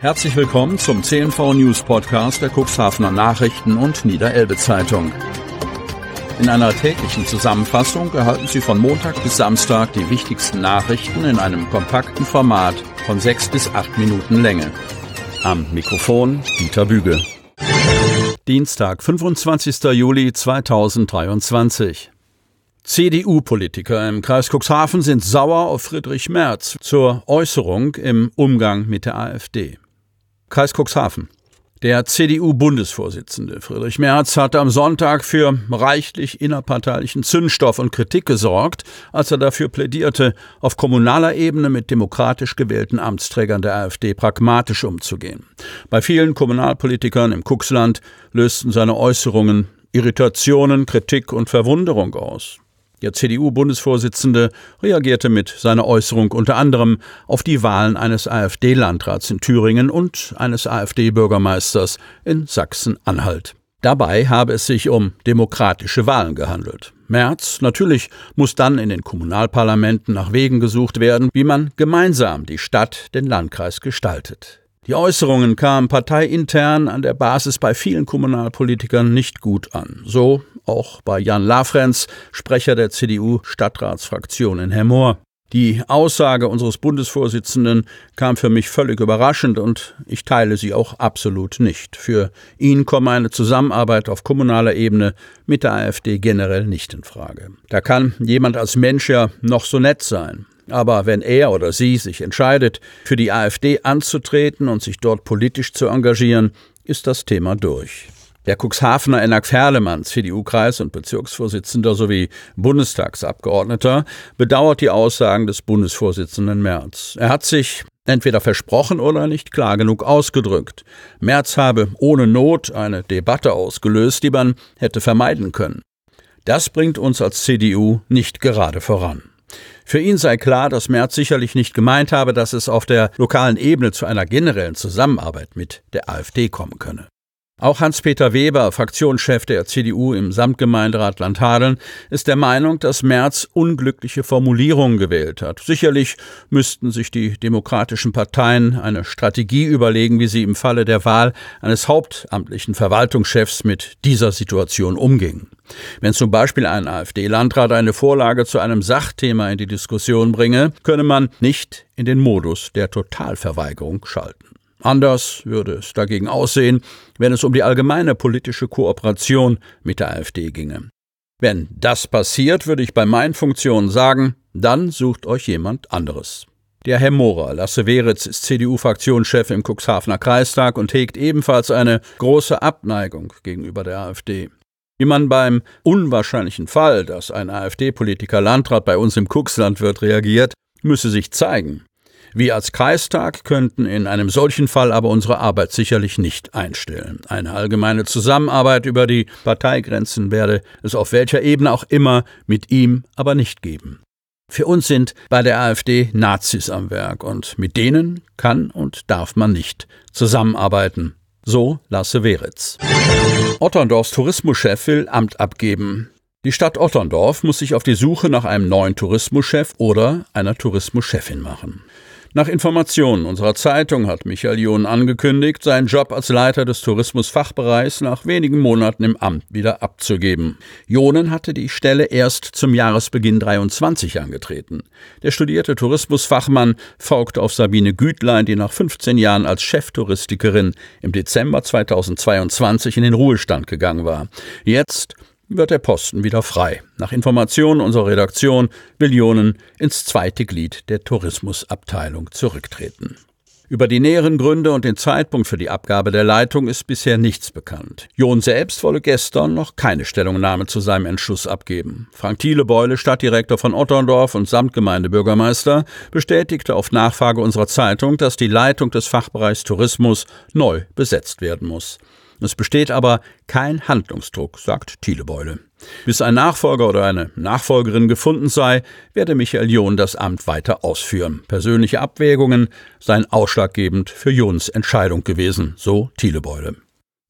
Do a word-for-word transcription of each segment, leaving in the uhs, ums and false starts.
Herzlich willkommen zum C N V News Podcast der Cuxhavener Nachrichten und Niederelbe Zeitung. In einer täglichen Zusammenfassung erhalten Sie von Montag bis Samstag die wichtigsten Nachrichten in einem kompakten Format von sechs bis acht Minuten Länge. Am Mikrofon Dieter Büge. Dienstag, fünfundzwanzigster Juli zweitausenddreiundzwanzig. C D U-Politiker im Kreis Cuxhaven sind sauer auf Friedrich Merz zur Äußerung im Umgang mit der AfD. Kreis Cuxhaven. Der C D U-Bundesvorsitzende Friedrich Merz hatte am Sonntag für reichlich innerparteilichen Zündstoff und Kritik gesorgt, als er dafür plädierte, auf kommunaler Ebene mit demokratisch gewählten Amtsträgern der AfD pragmatisch umzugehen. Bei vielen Kommunalpolitikern im Cuxland lösten seine Äußerungen Irritationen, Kritik und Verwunderung aus. Der C D U-Bundesvorsitzende reagierte mit seiner Äußerung unter anderem auf die Wahlen eines AfD-Landrats in Thüringen und eines AfD-Bürgermeisters in Sachsen-Anhalt. Dabei habe es sich um demokratische Wahlen gehandelt. Merz, natürlich muss dann in den Kommunalparlamenten nach Wegen gesucht werden, wie man gemeinsam die Stadt, den Landkreis gestaltet. Die Äußerungen kamen parteiintern an der Basis bei vielen Kommunalpolitikern nicht gut an. So auch bei Jan Lafrenz, Sprecher der C D U-Stadtratsfraktion in Hemmoor. Die Aussage unseres Bundesvorsitzenden kam für mich völlig überraschend und ich teile sie auch absolut nicht. Für ihn komme eine Zusammenarbeit auf kommunaler Ebene mit der AfD generell nicht in Frage. Da kann jemand als Mensch ja noch so nett sein. Aber wenn er oder sie sich entscheidet, für die AfD anzutreten und sich dort politisch zu engagieren, ist das Thema durch. Der Cuxhavener Enak Ferlemann, C D U-Kreis- und Bezirksvorsitzender sowie Bundestagsabgeordneter, bedauert die Aussagen des Bundesvorsitzenden Merz. Er hat sich entweder versprochen oder nicht klar genug ausgedrückt. Merz habe ohne Not eine Debatte ausgelöst, die man hätte vermeiden können. Das bringt uns als C D U nicht gerade voran. Für ihn sei klar, dass Merz sicherlich nicht gemeint habe, dass es auf der lokalen Ebene zu einer generellen Zusammenarbeit mit der AfD kommen könne. Auch Hans-Peter Weber, Fraktionschef der C D U im Samtgemeinderat Landhadeln, ist der Meinung, dass Merz unglückliche Formulierungen gewählt hat. Sicherlich müssten sich die demokratischen Parteien eine Strategie überlegen, wie sie im Falle der Wahl eines hauptamtlichen Verwaltungschefs mit dieser Situation umgingen. Wenn zum Beispiel ein AfD-Landrat eine Vorlage zu einem Sachthema in die Diskussion bringe, könne man nicht in den Modus der Totalverweigerung schalten. Anders würde es dagegen aussehen, wenn es um die allgemeine politische Kooperation mit der AfD ginge. Wenn das passiert, würde ich bei meinen Funktionen sagen, dann sucht euch jemand anderes. Der Hemmoorer Lasse Weritz ist C D U-Fraktionschef im Cuxhavener Kreistag und hegt ebenfalls eine große Abneigung gegenüber der AfD. Wie man beim unwahrscheinlichen Fall, dass ein AfD-Politiker Landrat bei uns im Cuxland wird, reagiert, müsse sich zeigen. Wir als Kreistag könnten in einem solchen Fall aber unsere Arbeit sicherlich nicht einstellen. Eine allgemeine Zusammenarbeit über die Parteigrenzen werde es auf welcher Ebene auch immer mit ihm aber nicht geben. Für uns sind bei der AfD Nazis am Werk und mit denen kann und darf man nicht zusammenarbeiten. So Lasse Weritz. Otterndorfs Tourismuschef will Amt abgeben. Die Stadt Otterndorf muss sich auf die Suche nach einem neuen Tourismuschef oder einer Tourismuschefin machen. Nach Informationen unserer Zeitung hat Michael John angekündigt, seinen Job als Leiter des Tourismusfachbereichs nach wenigen Monaten im Amt wieder abzugeben. Johnen hatte die Stelle erst zum Jahresbeginn dreiundzwanzig angetreten. Der studierte Tourismusfachmann folgte auf Sabine Gütlein, die nach fünfzehn Jahren als Cheftouristikerin im Dezember zweitausendzweiundzwanzig in den Ruhestand gegangen war. Jetzt wird der Posten wieder frei. Nach Informationen unserer Redaktion will Johnen ins zweite Glied der Tourismusabteilung zurücktreten. Über die näheren Gründe und den Zeitpunkt für die Abgabe der Leitung ist bisher nichts bekannt. John selbst wolle gestern noch keine Stellungnahme zu seinem Entschluss abgeben. Frank Thielebeule, Stadtdirektor von Otterndorf und Samtgemeindebürgermeister, bestätigte auf Nachfrage unserer Zeitung, dass die Leitung des Fachbereichs Tourismus neu besetzt werden muss. Es besteht aber kein Handlungsdruck, sagt Thielebeule. Bis ein Nachfolger oder eine Nachfolgerin gefunden sei, werde Michael John das Amt weiter ausführen. Persönliche Abwägungen seien ausschlaggebend für Johns Entscheidung gewesen, so Thielebeule.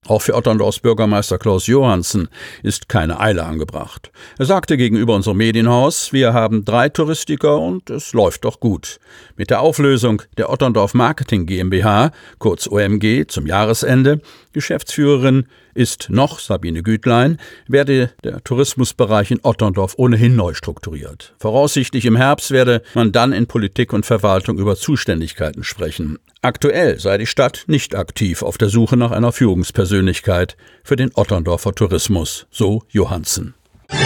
Auch für Otterndorfs Bürgermeister Klaus Johansen ist keine Eile angebracht. Er sagte gegenüber unserem Medienhaus, wir haben drei Touristiker und es läuft doch gut. Mit der Auflösung der Otterndorf Marketing GmbH, kurz O M G, zum Jahresende, Geschäftsführerin ist noch Sabine Gütlein, werde der Tourismusbereich in Otterndorf ohnehin neu strukturiert. Voraussichtlich im Herbst werde man dann in Politik und Verwaltung über Zuständigkeiten sprechen. Aktuell sei die Stadt nicht aktiv auf der Suche nach einer Führungspersönlichkeit für den Otterndorfer Tourismus, so Johansen.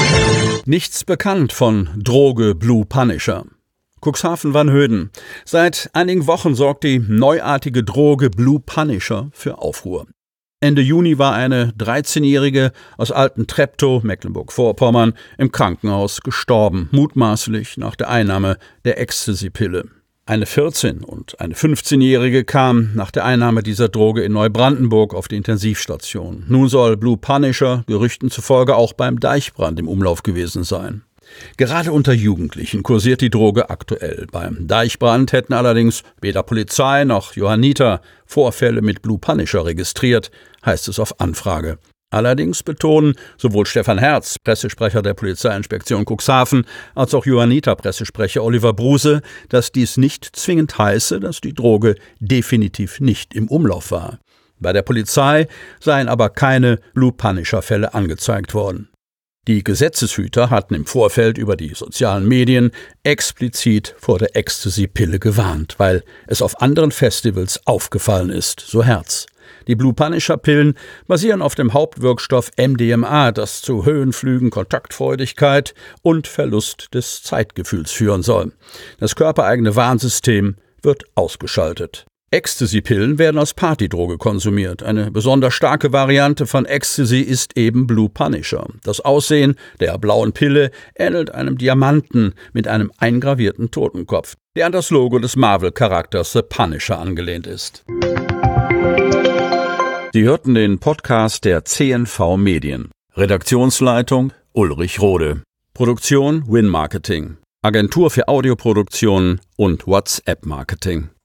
Nichts bekannt von Droge Blue Punisher. Cuxhaven-Vanhöden. Seit einigen Wochen sorgt die neuartige Droge Blue Punisher für Aufruhr. Ende Juni war eine dreizehnjährige aus Alten-Treptow, Mecklenburg-Vorpommern, im Krankenhaus gestorben, mutmaßlich nach der Einnahme der Ecstasy-Pille. Eine vierzehn- und eine fünfzehnjährige kam nach der Einnahme dieser Droge in Neubrandenburg auf die Intensivstation. Nun soll Blue Punisher Gerüchten zufolge auch beim Deichbrand im Umlauf gewesen sein. Gerade unter Jugendlichen kursiert die Droge aktuell. Beim Deichbrand hätten allerdings weder Polizei noch Johanniter Vorfälle mit Blue Punisher registriert, heißt es auf Anfrage. Allerdings betonen sowohl Stefan Herz, Pressesprecher der Polizeiinspektion Cuxhaven, als auch Johanniter-Pressesprecher Oliver Bruse, dass dies nicht zwingend heiße, dass die Droge definitiv nicht im Umlauf war. Bei der Polizei seien aber keine Blue Punisher-Fälle angezeigt worden. Die Gesetzeshüter hatten im Vorfeld über die sozialen Medien explizit vor der Ecstasy-Pille gewarnt, weil es auf anderen Festivals aufgefallen ist, so Herz. Die Blue Punisher-Pillen basieren auf dem Hauptwirkstoff M D M A, das zu Höhenflügen, Kontaktfreudigkeit und Verlust des Zeitgefühls führen soll. Das körpereigene Warnsystem wird ausgeschaltet. Ecstasy-Pillen werden als Partydroge konsumiert. Eine besonders starke Variante von Ecstasy ist eben Blue Punisher. Das Aussehen der blauen Pille ähnelt einem Diamanten mit einem eingravierten Totenkopf, der an das Logo des Marvel-Charakters The Punisher angelehnt ist. Sie hörten den Podcast der C N V Medien. Redaktionsleitung Ulrich Rode. Produktion Win Marketing. Agentur für Audioproduktion und WhatsApp-Marketing.